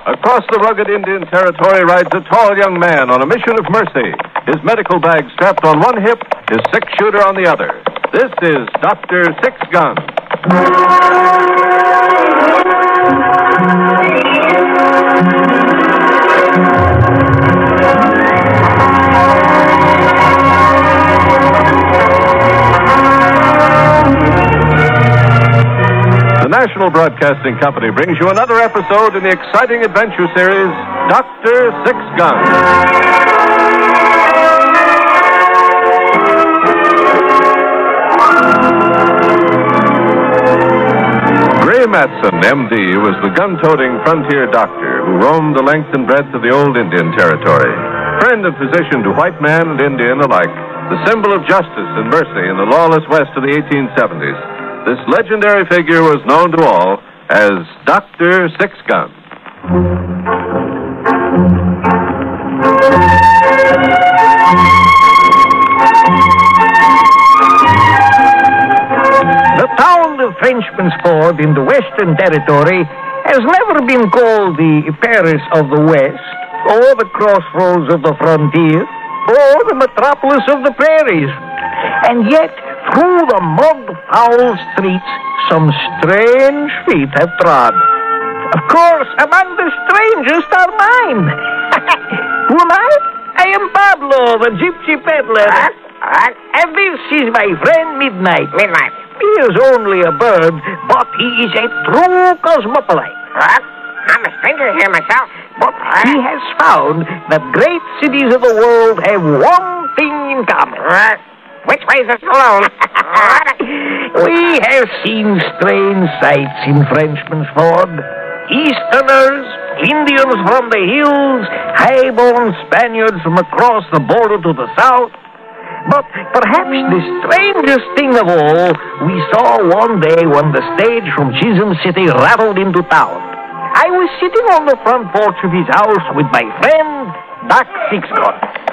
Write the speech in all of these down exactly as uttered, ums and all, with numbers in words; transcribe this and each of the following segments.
Across the rugged Indian territory rides a tall young man on a mission of mercy. His medical bag strapped on one hip, his six-shooter on the other. This is Doctor Six Gun. The National Broadcasting Company brings you another episode in the exciting adventure series, Doctor Six Gun. Gray Matson, M D, was the gun-toting frontier doctor who roamed the length and breadth of the old Indian territory. Friend and physician to white man and Indian alike, the symbol of justice and mercy in the lawless West of the eighteen seventies. This legendary figure was known to all as Doctor Six Gun. The town of Frenchman's Ford in the Western Territory has never been called the Paris of the West, or the crossroads of the frontier, or the metropolis of the prairies. And yet, through the mud-foul streets, some strange feet have trod. Of course, among the strangest are mine. Who am I? I am Pablo, the gypsy peddler. What? What? And this is my friend Midnight. Midnight. He is only a bird, but he is a true cosmopolite. What? I'm a stranger here myself. But he has found that great cities of the world have one thing in common. What? Which way is this alone? We have seen strange sights in Frenchman's Ford. Easterners, Indians from the hills, high-born Spaniards from across the border to the south. But perhaps the strangest thing of all we saw one day when the stage from Chisholm City rattled into town. I was sitting on the front porch of his house with my friend, Doc Six Gun.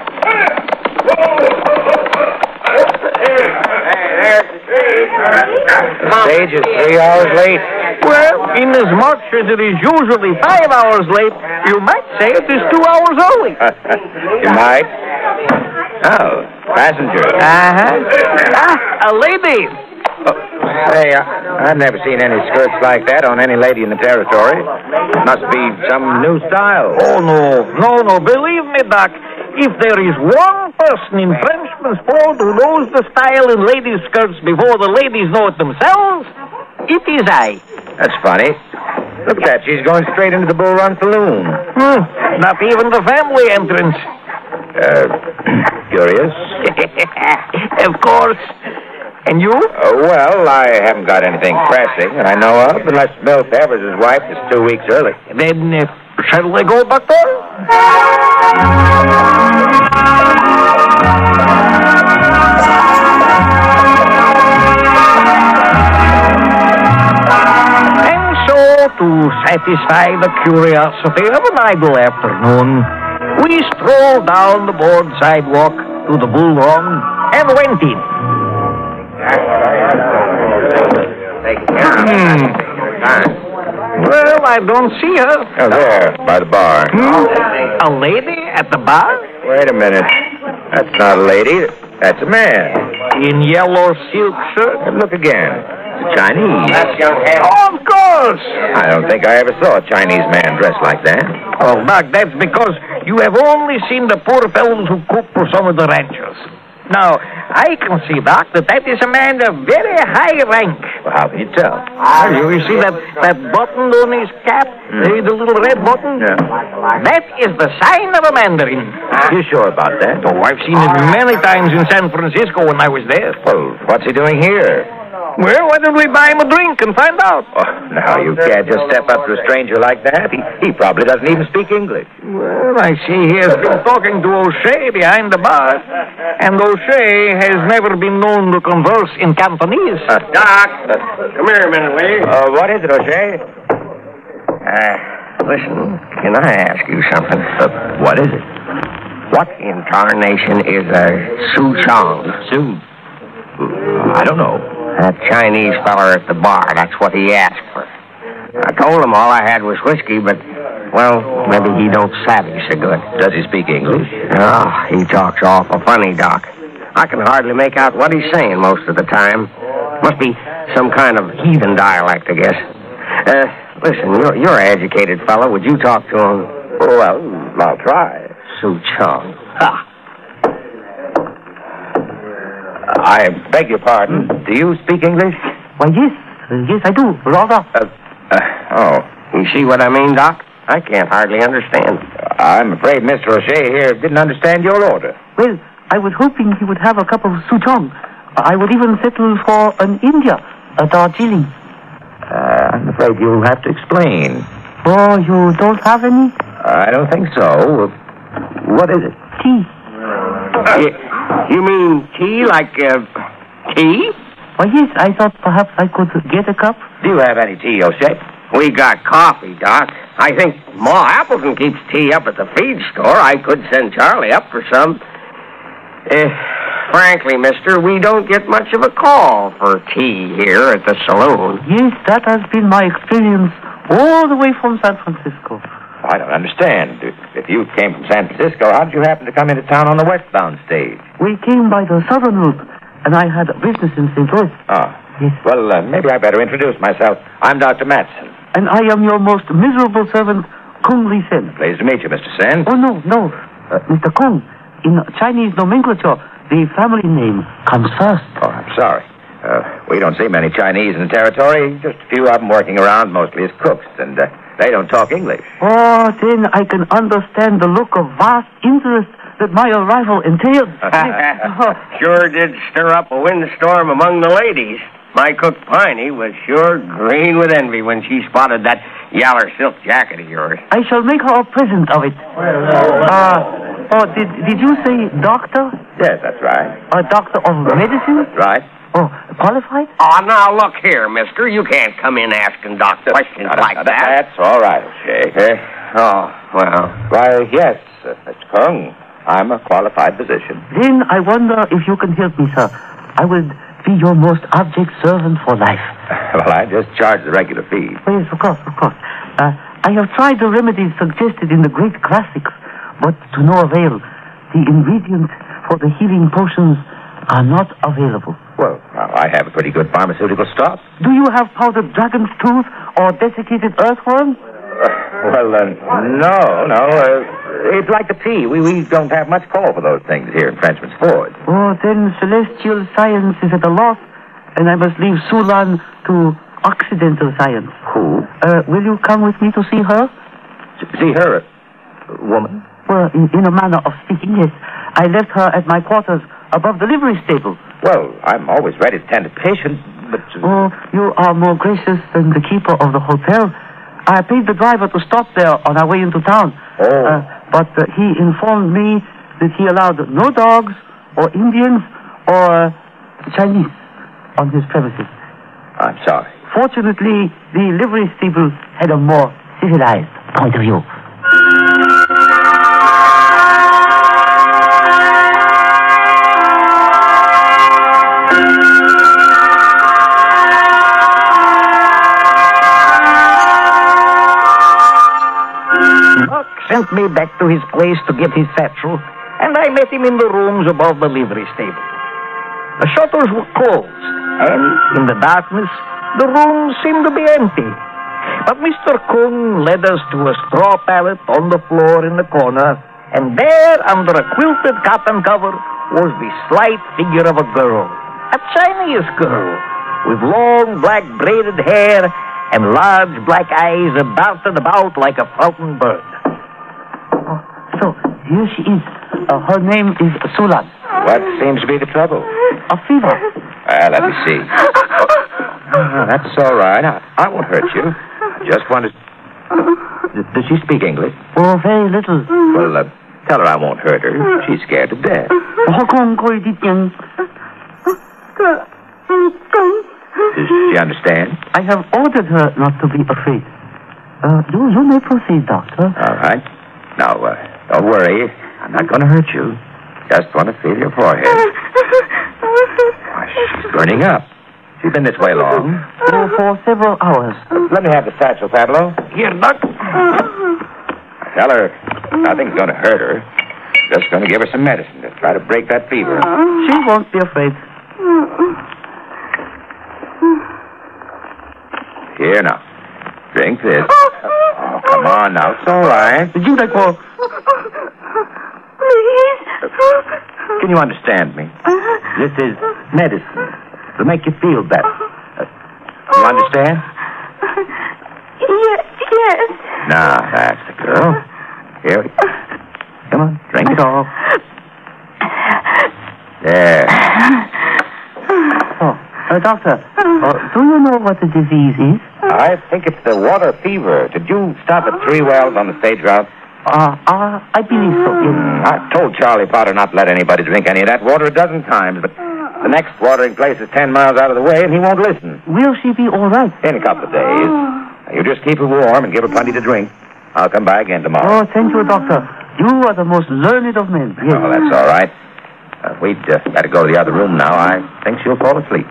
The stage is three hours late. Well, inasmuch as it is usually five hours late, you might say it is two hours early. You might. Oh, passenger. Uh-huh. Ah, a lady. Oh, hey, I, I've never seen any skirts like that on any lady in the territory. Must be some new style. Oh, no. No, no. Believe me, Doc. If there is one person in Frenchman's Ford who knows the style in ladies' skirts before the ladies know it themselves, it is I. That's funny. Look at that. She's going straight into the Bull Run Saloon. Hmm. Not even the family entrance. Uh, curious? Of course. And you? Uh, well, I haven't got anything pressing that I know of, unless Milt Evers' wife is two weeks early. Then, uh, shall we go, Doctor? And so, to satisfy the curiosity of an idle afternoon, we strolled down the board sidewalk to the Bull Run and went in. Hmm. Well, I don't see her. Oh, there, by the bar. Hmm? A lady at the bar? Wait a minute. That's not a lady. That's a man. In yellow silk shirt? And look again. It's a Chinese. Oh, of course. I don't think I ever saw a Chinese man dressed like that. Oh, Doc, that's because you have only seen the poor fellows who cook for some of the ranchers. Now, I can see, Doc, that that is a man of very high rank. Well, how can you tell? Ah, you see that, that button on his cap? Mm. The, the little red button? Yeah. That is the sign of a mandarin. You sure about that? Oh, I've seen it many times in San Francisco when I was there. Well, what's he doing here? Well, why don't we buy him a drink and find out? Oh, now, you can't just step up to a stranger like that. He, he probably doesn't even speak English. Well, I see he has been talking to O'Shea behind the bar, and O'Shea has never been known to converse in Cantonese. Uh, Doc, come here a minute, will you? Uh, what is it, O'Shea? Uh, listen, can I ask you something? Uh, what is it? What in tarnation is a Su Chong? Sue? I don't know. That Chinese feller at the bar, that's what he asked for. I told him all I had was whiskey, but Well, maybe he don't savvy so good. Does he speak English? Oh, he talks awful funny, Doc. I can hardly make out what he's saying most of the time. Must be some kind of heathen dialect, I guess. Uh, listen, you're, you're an educated fellow. Would you talk to him? Oh, well, I'll try. Su Chong. Ah. I beg your pardon. Do you speak English? Why, yes. Uh, yes, I do. Rather. Uh, uh, oh, you see what I mean, Doc? I can't hardly understand. I'm afraid Mister O'Shea here didn't understand your order. Well, I was hoping he would have a cup of souchong. I would even settle for an India, a Darjeeling. Uh, I'm afraid you'll have to explain. Oh, you don't have any? I don't think so. What is it? Tea. Uh, you, you mean tea like, uh, tea? Why, yes, I thought perhaps I could get a cup. Do you have any tea, O'Shea? We got coffee, Doc. I think Ma Appleton keeps tea up at the feed store. I could send Charlie up for some. Uh, frankly, mister, we don't get much of a call for tea here at the saloon. Yes, that has been my experience all the way from San Francisco. I don't understand. If you came from San Francisco, how did you happen to come into town on the westbound stage? We came by the southern route, and I had business in Saint Louis. Oh. Yes. Well, uh, maybe I better introduce myself. I'm Doctor Matson. And I am your most miserable servant, Kung Li Sen. Pleased to meet you, Mister Sen. Oh, no, no. Uh, Mister Kung, in Chinese nomenclature, the family name comes first. Oh, I'm sorry. Uh, we don't see many Chinese in the territory. Just a few of them working around, mostly as cooks, and uh, they don't talk English. Oh, then I can understand the look of vast interest that my arrival entailed. Sure did stir up a windstorm among the ladies. My cook, Piney, was sure green with envy when she spotted that yaller silk jacket of yours. I shall make her a present of it. Uh, oh, did, did you say doctor? Yes, that's right. A doctor of medicine? Right. Oh, qualified? Oh, now look here, mister. You can't come in asking Doc questions Now, like now, that. That's all right, O'Shea. Uh, oh, well. Why, yes, uh, Mister Kung. I'm a qualified physician. Then I wonder if you can help me, sir. I would be your most abject servant for life. Well, I just charge the regular fee. Oh, yes, of course, of course. Uh, I have tried the remedies suggested in the great classics, but to no avail. The ingredients for the healing potions are not available. Well, well, I have a pretty good pharmaceutical stock. Do you have powdered dragon's tooth or desiccated earthworm? Uh, well, uh, no, no. Uh, it's like the tea. We, we don't have much call for those things here in Frenchman's Ford. Oh, then celestial science is at a loss, and I must leave Sulan to Occidental science. Who? Uh, will you come with me to see her? See her? A woman? Well, in, in a manner of speaking, yes. I left her at my quarters above the livery stable. Well, I'm always ready to tend a patient, but... Uh... Oh, you are more gracious than the keeper of the hotel. I paid the driver to stop there on our way into town. Oh. Uh, but uh, he informed me that he allowed no dogs or Indians or Chinese on his premises. I'm sorry. Fortunately, the livery stable had a more civilized point of view. Buck sent me back to his place to get his satchel, and I met him in the rooms above the livery stable. The shutters were closed, and in the darkness, the rooms seemed to be empty. But Mister Kung led us to a straw pallet on the floor in the corner, and there, under a quilted cotton cover, was the slight figure of a girl. A Chinese girl, with long black braided hair and large black eyes about and about like a fountain bird. Oh, so, here she is. Uh, her name is Sulan. What seems to be the trouble? A fever. Uh, let me see. Oh, that's all right. I, I won't hurt you. I just wanted... D- does she speak English? Oh, very little. Well, uh, tell her I won't hurt her. She's scared to death. Does she understand? I have ordered her not to be afraid. Uh, you, you may proceed, Doctor. All right. Now, uh, don't worry. I'm not going to hurt you. Just want to feel your forehead. Why, she's burning up. She's been this way long? Oh, for several hours. Let me have the satchel, Pablo. Here, Doc. Tell her nothing's going to hurt her. Just going to give her some medicine to try to break that fever. She won't be afraid. Here now. Drink this. Oh, come on now. It's all right. Did you like more? Please. Can you understand me? This is medicine. It'll make you feel better. Uh, you understand? Yes, yes. Now, that's the girl. Here. Come on, drink it all. There. Oh, uh, doctor, uh, do you know what the disease is? I think it's the water fever. Did you stop at Three Wells on the stage route? Uh, uh, I believe so, yes. Mm, I've told Charlie Potter not to let anybody drink any of that water a dozen times, but the next watering place is ten miles out of the way, and he won't listen. Will she be all right? In a couple of days. You just keep her warm and give her plenty to drink. I'll come by again tomorrow. Oh, thank you, doctor. You are the most learned of men. Yes. Oh, that's all right. Uh, we'd uh, better go to the other room now. I think she'll fall asleep.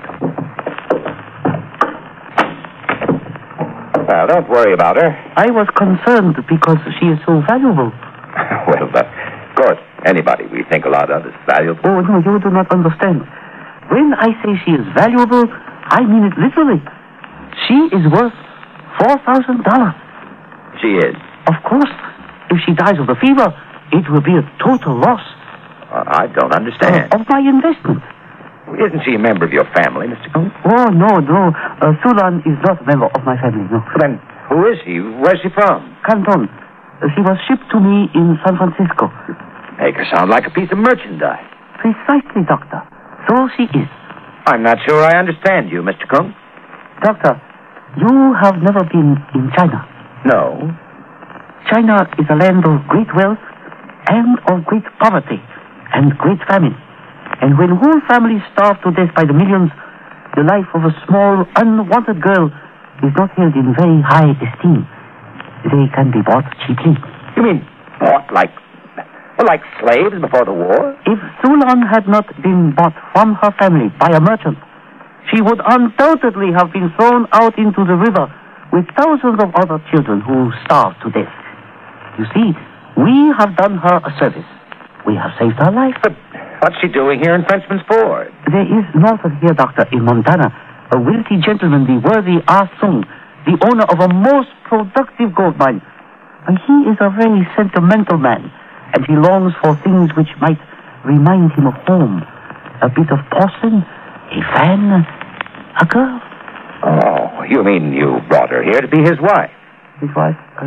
Well, don't worry about her. I was concerned because she is so valuable. Well, uh, of course, anybody we think a lot of is valuable. Oh, no, you do not understand. When I say she is valuable, I mean it literally. She is worth four thousand dollars. She is. Of course. If she dies of the fever, it will be a total loss. Uh, I don't understand. Uh, of my investment. Isn't she a member of your family, Mister Cohn? Oh, no, no. Uh, Sulan is not a member of my family, no. Then who is she? Where's she from? Canton. Uh, she was shipped to me in San Francisco. Make her sound like a piece of merchandise. Precisely, doctor. So she is. I'm not sure I understand you, Mister Cohn. Doctor, you have never been in China. No. China is a land of great wealth and of great poverty and great famine. And when whole families starve to death by the millions, the life of a small, unwanted girl is not held in very high esteem. They can be bought cheaply. You mean bought like, well, like slaves before the war? If Sulan had not been bought from her family by a merchant, she would undoubtedly have been thrown out into the river with thousands of other children who starved to death. You see, we have done her a service. We have saved her life. But what's she doing here in Frenchman's Ford? There is northern here, doctor, in Montana, a wealthy gentleman, the worthy Ah Sung, the owner of a most productive gold mine. And he is a very sentimental man, and he longs for things which might remind him of home. A bit of porcelain, a fan, a girl. Oh, you mean you brought her here to be his wife? His wife? Uh,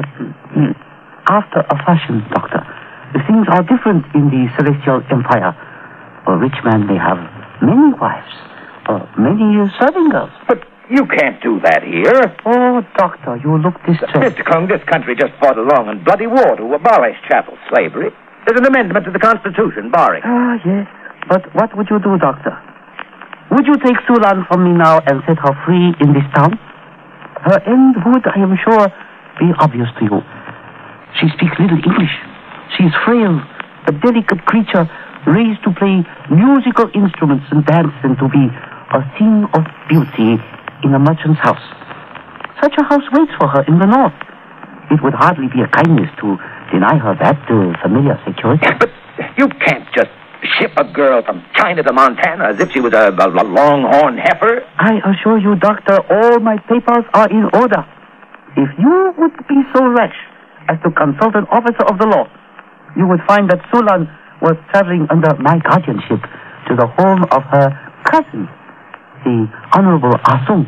after a fashion, doctor. Things are different in the Celestial Empire. A rich man may have many wives, or many serving girls. But you can't do that here. Oh, doctor, you look distressed. Mister Kung, this country just fought a long and bloody war to abolish chattel slavery. There's an amendment to the Constitution barring. Ah, yes. But what would you do, doctor? Would you take Sulan from me now and set her free in this town? Her end would, I am sure, be obvious to you. She speaks little English. She is frail, a delicate creature raised to play musical instruments and dance and to be a thing of beauty in a merchant's house. Such a house waits for her in the north. It would hardly be a kindness to deny her that uh, familiar security. But you can't just ship a girl from China to Montana as if she was a, a, a longhorn heifer. I assure you, doctor, all my papers are in order. If you would be so rash as to consult an officer of the law, you would find that Sulan was traveling under my guardianship to the home of her cousin, the Honorable Ah Sung.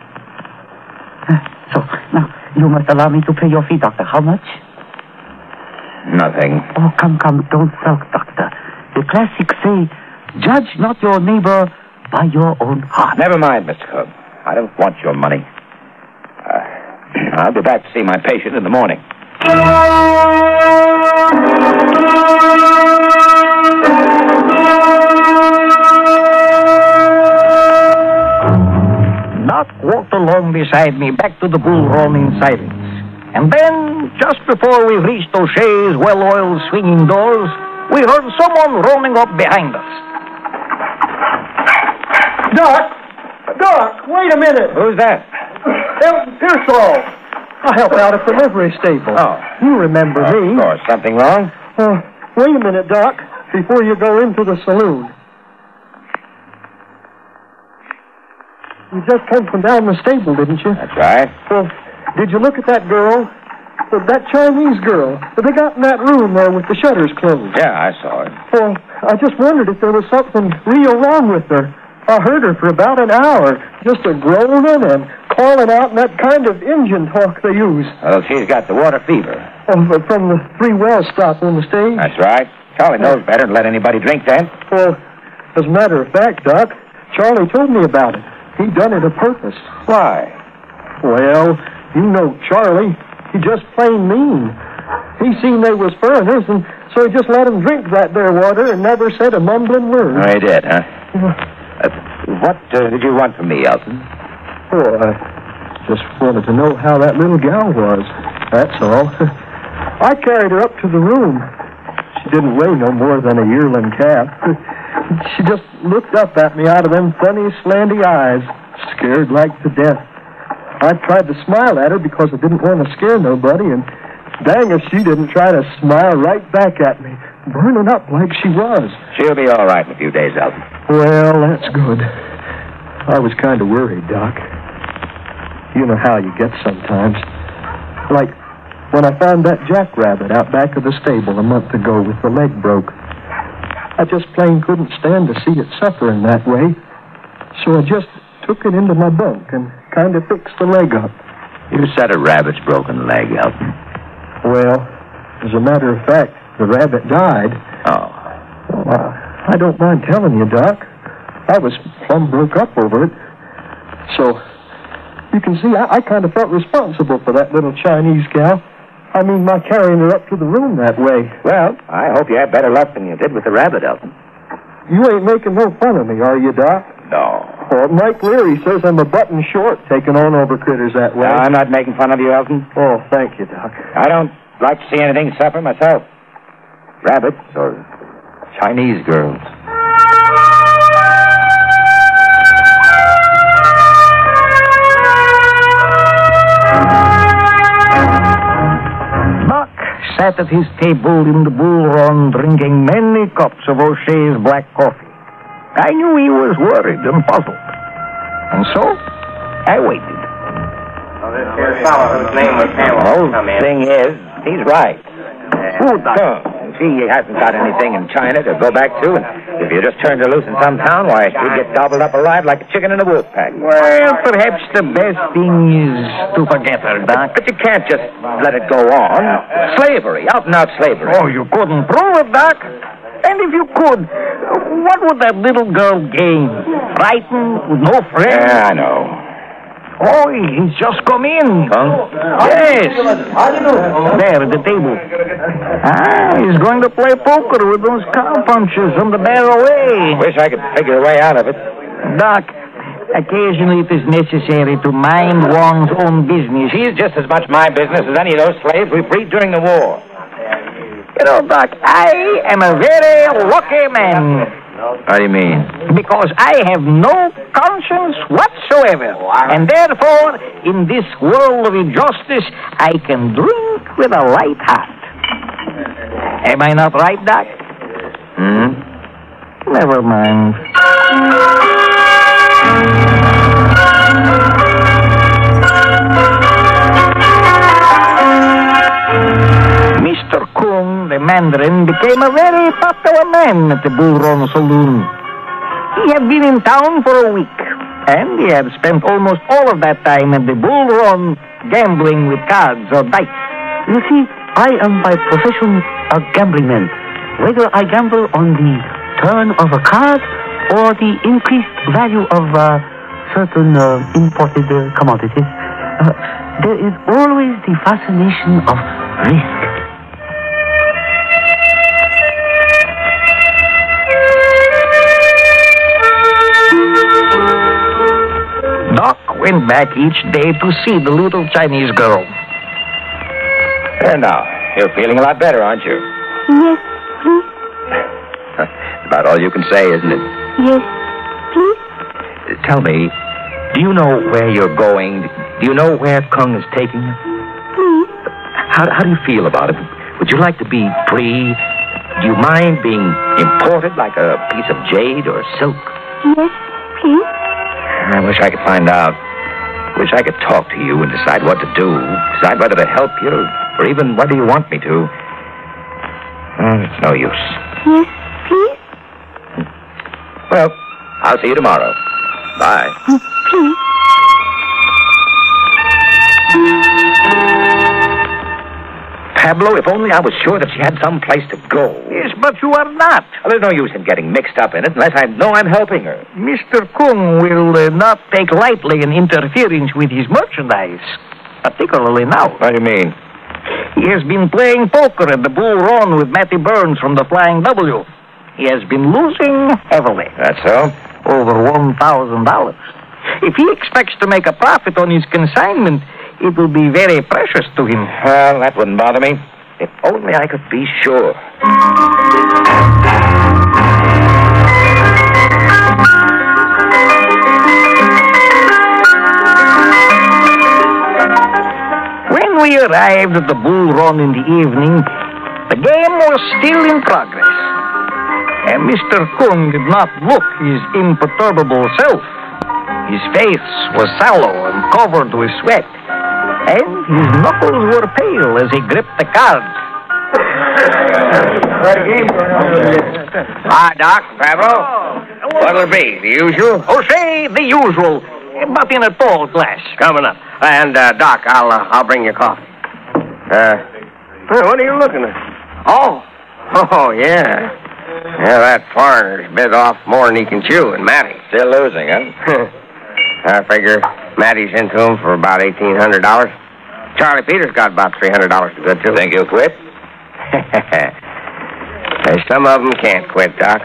So, now, you must allow me to pay your fee, doctor. How much? Nothing. Oh, come, come, don't sulk, doctor. The classics say, judge not your neighbor by your own heart. Never mind, Mister Cook. I don't want your money. Uh, I'll be back to see my patient in the morning. Doc walked along beside me back to the bull run in silence. And then, just before we reached O'Shea's well-oiled swinging doors, we heard someone roaming up behind us. Doc! Doc, wait a minute! Who's that? Elton Pearsall. I help out at the livery stable. Oh. You remember Of me. course. Something wrong? Uh, wait a minute, Doc, before you go into the saloon. You just came from down the stable, didn't you? That's right. Well, did you look at that girl? Well, that Chinese girl that they got in that room there with the shutters closed? Yeah, I saw it. Well, I just wondered if there was something real wrong with her. I heard her for about an hour, just a groaning and calling out in that kind of Indian talk they use. Well, she's got the water fever. Um, from the three well stop on the stage. That's right. Charlie knows better than let anybody drink that. Well, as a matter of fact, Doc, Charlie told me about it. He done it a purpose. Why? Well, you know Charlie. He just plain mean. He seen they was foreigners, and so he just let them drink that there water and never said a mumbling word. Oh, he did, huh? Uh, what uh, did you want from me, Elton? Oh, I just wanted to know how that little gal was. That's all. I carried her up to the room. She didn't weigh no more than a yearling calf. She just looked up at me out of them funny, slanty eyes, scared like to death. I tried to smile at her because I didn't want to scare nobody, and dang if she didn't try to smile right back at me, burning up like she was. She'll be all right in a few days, Elton. Well, that's good. I was kind of worried, Doc. You know how you get sometimes. Like when I found that jackrabbit out back of the stable a month ago with the leg broke. I just plain couldn't stand to see it suffering that way. So I just took it into my bunk and kind of fixed the leg up. You said a rabbit's broken leg, Elton. Well, as a matter of fact, the rabbit died. Oh. Well, I, I don't mind telling you, Doc. I was plumb broke up over it. So, you can see, I, I kind of felt responsible for that little Chinese gal. I mean, my carrying her up to the room that way. Well, I hope you had better luck than you did with the rabbit, Elton. You ain't making no fun of me, are you, Doc? No. Well, Mike Leary says I'm a button short taking on over critters that way. No, I'm not making fun of you, Elton. Oh, thank you, Doc. I don't like to see anything suffer myself. Rabbits or Chinese girls. Buck sat at his table in the Bull Run drinking many cups of O'Shea's black coffee. I knew he was worried and puzzled. And so, I waited. Well, this here fellow whose name was Hamill come in. Thing is, he's right. Who, Doc? He hasn't got anything in China to go back to, and if you just turned her loose in some town, why, he'd get gobbled up alive like a chicken in a wolf pack. Well, perhaps the best thing is to forget her, Doc. But you can't just let it go on. Slavery, out-and-out slavery. Oh, you couldn't prove it, Doc. And if you could, what would that little girl gain? Frightened, with no friends? Yeah, I know. Oh, he's just come in. Huh? Yes. There at the table. Ah, he's going to play poker with those cowpunchers on the barrel way. Wish I could figure a way out of it. Doc, occasionally it is necessary to mind one's own business. She's just as much my business as any of those slaves we freed during the war. You know, Doc, I am a very lucky man. What do you mean? Because I have no conscience whatsoever. And therefore, in this world of injustice, I can drink with a light heart. Am I not right, Doc? Hmm? Never mind. Mister Kung, the Mandarin, became a very popular man at the Bull Run Saloon. He had been in town for a week, and he had spent almost all of that time at the Bull Run gambling with cards or dice. You see, I am by profession a gambling man. Whether I gamble on the turn of a card or the increased value of uh, certain uh, imported uh, commodities, uh, there is always the fascination of risk. Doc went back each day to see the little Chinese girl. There now. You're feeling a lot better, aren't you? Yes, please. About all you can say, isn't it? Yes, please. Tell me, do you know where you're going? Do you know where Kung is taking you? how, how do you feel about it? Would you like to be free? Do you mind being imported like a piece of jade or silk? Yes, please. I wish I could find out. Wish I could talk to you and decide what to do. Decide whether to help you or even whether you want me to. Oh, it's no use. Yes, please. Well, I'll see you tomorrow. Bye. Oh, please. Pablo, if only I was sure that she had some place to go. Yes, but you are not. Well, there's no use in getting mixed up in it unless I know I'm helping her. Mister Kung will uh, not take lightly in interference with his merchandise, particularly now. What do you mean? He has been playing poker at the Bull Run with Matty Burns from the Flying W. He has been losing heavily. That's so? Over one thousand dollars. If he expects to make a profit on his consignment, it will be very precious to him. Well, that wouldn't bother me. If only I could be sure. When we arrived at the Bull Run in the evening, the game was still in progress. And Mister Kung did not look his imperturbable self. His face was sallow and covered with sweat, and his knuckles were pale as he gripped the cards. Hi, Doc, Pablo. What'll it be? The usual? Oh, say, the usual, but in a tall glass. Coming up. And, uh, Doc, I'll, uh, I'll bring you coffee. Uh, what are you looking at? Oh. Oh, yeah. Yeah, that foreigner's bit off more than he can chew, and Matty. Still losing, huh? I figure Matty's into him for about eighteen hundred dollars. Charlie Peters got about three hundred dollars to good, too. Think he'll quit? Hey, some of them can't quit, Doc.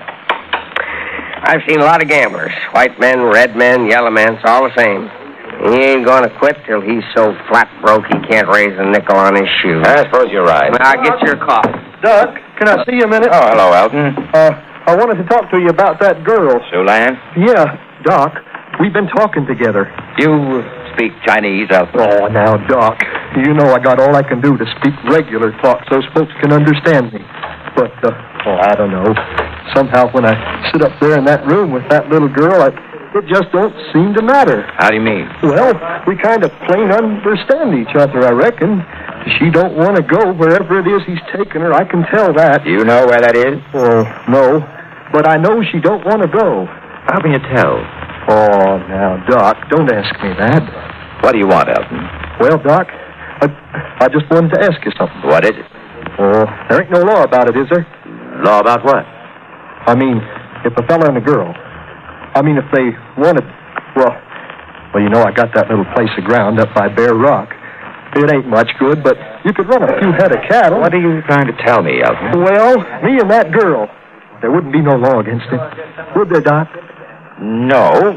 I've seen a lot of gamblers. White men, red men, yellow men, it's all the same. He ain't going to quit till he's so flat broke he can't raise a nickel on his shoe. I suppose you're right. Now, get your coffee. Doc, can I see you a minute? Oh, hello, Elton. Uh, I wanted to talk to you about that girl. Sue Lan? Yeah, Doc. We've been talking together. You speak Chinese, Elton? Oh, now, Doc, you know I got all I can do to speak regular talk so folks can understand me. But, uh, oh, I don't know. Somehow when I sit up there in that room with that little girl, I, it just don't seem to matter. How do you mean? Well, we kind of plain understand each other, I reckon. She don't want to go wherever it is he's taking her. I can tell that. Do you know where that is? Oh, no. But I know she don't want to go. How can you tell? Oh, now, Doc, don't ask me that. What do you want, Elton? Well, Doc, I, I just wanted to ask you something. What is it? Oh, there ain't no law about it, is there? Law about what? I mean, if a fella and a girl. I mean, if they wanted... Well, well, you know, I got that little place of ground up by Bear Rock. It ain't much good, but you could run a few head of cattle. What are you trying to tell me, Elton? Well, me and that girl. There wouldn't be no law against it. Would there, Doc? No.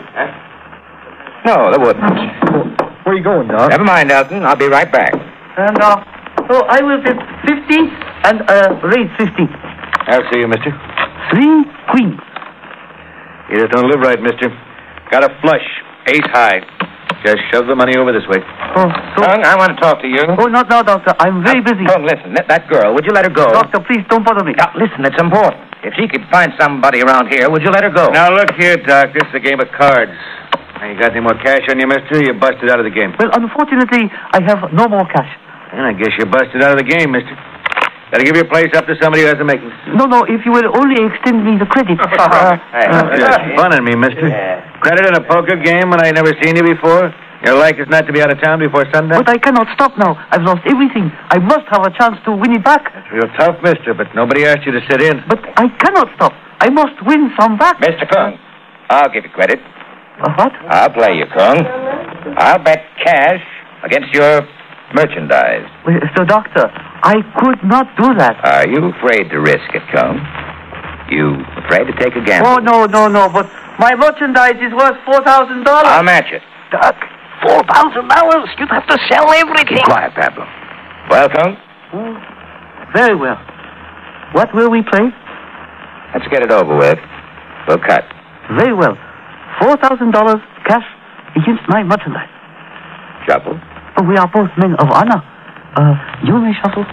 No, there wouldn't. Well, where are you going, Doc? Never mind, Elton. I'll be right back. And, uh, so I will get fifty and, uh, raise fifty. I'll see you, mister. Three queens. You just don't live right, mister. Got a flush. Ace high. Just shove the money over this way. Oh, so... Kung, I want to talk to you. Oh, not now, Doctor. I'm very busy. Kung, listen. That, that girl, would you let her go? Doctor, please don't bother me. Now, listen, it's important. If she could find somebody around here, would you let her go? Now, look here, Doc. This is a game of cards. Now, you got any more cash on you, mister? You busted out of the game. Well, unfortunately, I have no more cash. And I guess you're busted out of the game, mister. Better give your place up to somebody who has the makings. No, no, if you will only extend me the credit. uh, Hey, uh, you're just funning me, mister. Credit in a poker game when I never seen you before? Your like is not to be out of town before sundown? But I cannot stop now. I've lost everything. I must have a chance to win it back. That's real tough, mister, but nobody asked you to sit in. But I cannot stop. I must win some back. Mister Kung, I'll give you credit. Uh, what? I'll play you, Kung. I'll bet cash against your merchandise. Well, so, Doctor, I could not do that. Are you afraid to risk it, Kung? You afraid to take a gamble? Oh, no, no, no, but my merchandise is worth four thousand dollars. I'll match it. Doc, four thousand dollars? You'd have to sell everything. Quiet, Pablo. Well, Kung? Oh, very well. What will we play? Let's get it over with. We'll cut. Very well. four thousand dollars cash against my merchandise. Shuffle. Oh, we are both men of honor. Uh, You may shuffle.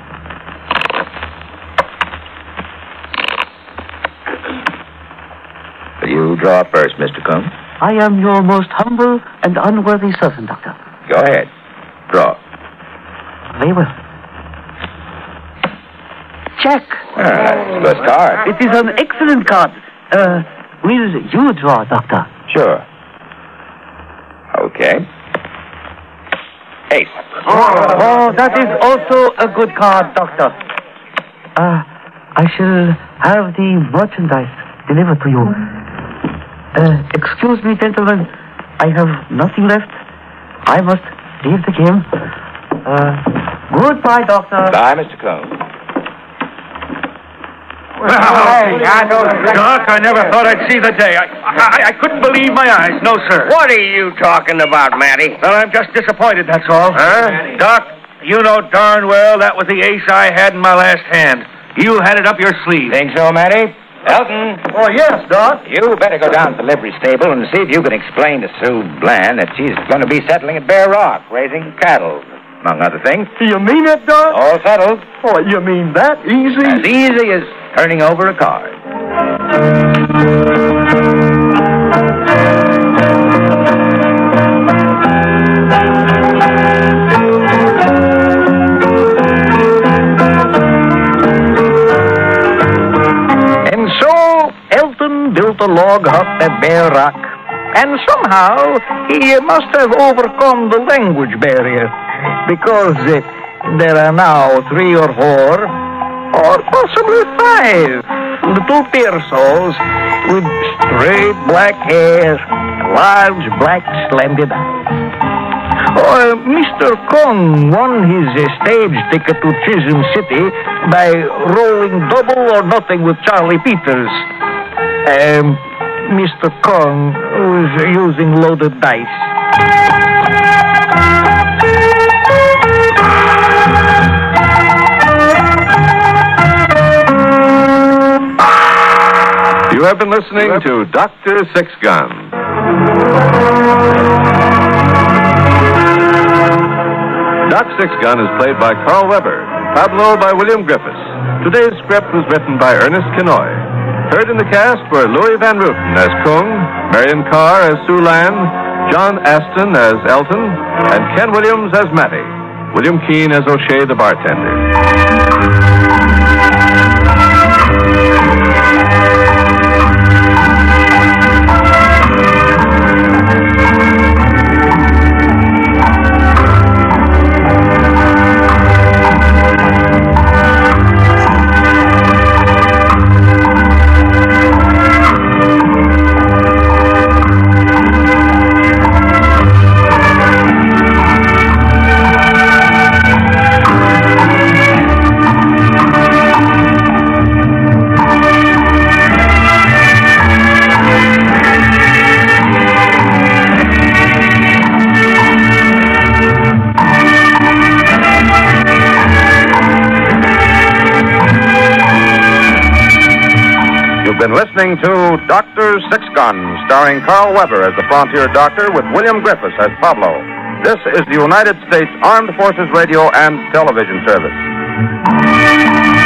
You draw first, Mister Cohn. I am your most humble and unworthy servant, Doctor. Go ahead. Draw. Very well. Check. Ah, first card. It is an excellent card. Uh, will you draw, Doctor? Sure. Okay. Ace. Oh, that is also a good card, Doctor. Uh, I shall have the merchandise delivered to you. Uh, excuse me, gentlemen. I have nothing left. I must leave the game. Uh, goodbye, Doctor. Bye, Mister Cohn. Doc, I never thought I'd see the day. I, I, I couldn't believe my eyes. No, sir. What are you talking about, Matty? Well, I'm just disappointed, that's all. Huh? Doc, you know darn well that was the ace I had in my last hand. You had it up your sleeve. Think so, Matty? Elton? Oh, yes, Doc. You better go down to the livery stable and see if you can explain to Sue Bland that she's going to be settling at Bear Rock, raising cattle, among other things. You mean it, Doc? All settled. Oh, you mean that easy? As easy as turning over a card. And so Elton built a log hut at Bear Rock. And somehow he must have overcome the language barrier, because uh, there are now three or four, or possibly five, little Pearsalls with straight black hair, large black slanted eyes. Oh, uh, Mister Kong won his uh, stage ticket to Chisholm City by rolling double or nothing with Charlie Peters. Um, Mister Kong was using loaded dice. You have been listening to Doctor Six Gun. Doc Six Gun is played by Carl Weber, Pablo by William Griffiths. Today's script was written by Ernest Kinoy. Heard in the cast were Louis Van Ruten as Kung, Marion Carr as Sue Land, John Aston as Elton, and Ken Williams as Matty. William Keane as O'Shea the bartender. Been listening to Doctor Six Gun, starring Carl Weber as the frontier doctor with William Griffiths as Pablo. This is the United States Armed Forces Radio and Television Service.